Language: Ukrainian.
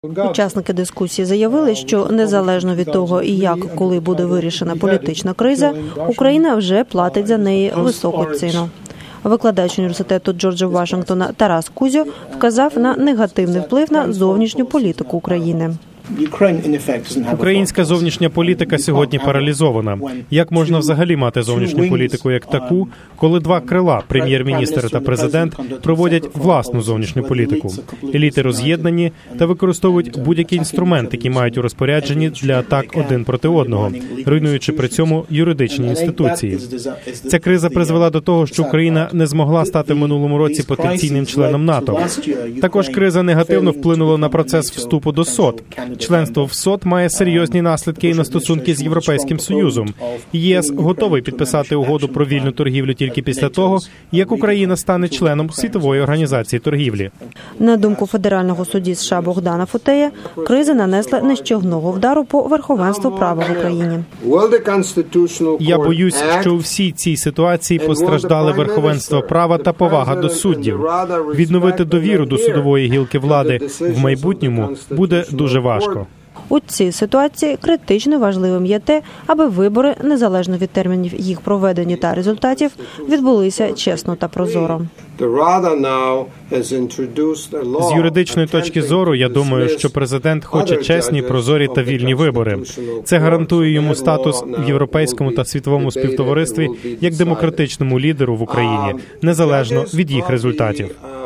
Учасники дискусії заявили, що незалежно від того, як, коли буде вирішена політична криза, Україна вже платить за неї високу ціну. Викладач університету Джорджа Вашингтона Тарас Кузьо вказав на негативний вплив на зовнішню політику України. Українська зовнішня політика сьогодні паралізована. Як можна взагалі мати зовнішню політику як таку, коли два крила, прем'єр-міністр та президент, проводять власну зовнішню політику? Еліти роз'єднані та використовують будь-які інструменти, які мають у розпорядженні для атак один проти одного, руйнуючи при цьому юридичні інституції. Ця криза призвела до того, що Україна не змогла стати в минулому році потенційним членом НАТО. Також криза негативно вплинула на процес вступу до СОТ. Членство в СОТ має серйозні наслідки і на стосунки з Європейським Союзом. ЄС готовий підписати угоду про вільну торгівлю тільки після того, як Україна стане членом Світової організації торгівлі. На думку федерального судді США Богдана Футея, криза нанесла нищівного вдару по верховенству права в Україні. Я боюсь, що у всій цій ситуації постраждали верховенство права та повага до суддів. Відновити довіру до судової гілки влади в майбутньому буде дуже важко. У цій ситуації критично важливим є те, аби вибори, незалежно від термінів їх проведення та результатів, відбулися чесно та прозоро. З юридичної точки зору, я думаю, що президент хоче чесні, прозорі та вільні вибори. Це гарантує йому статус в європейському та світовому співтоваристві як демократичному лідеру в Україні, незалежно від їх результатів.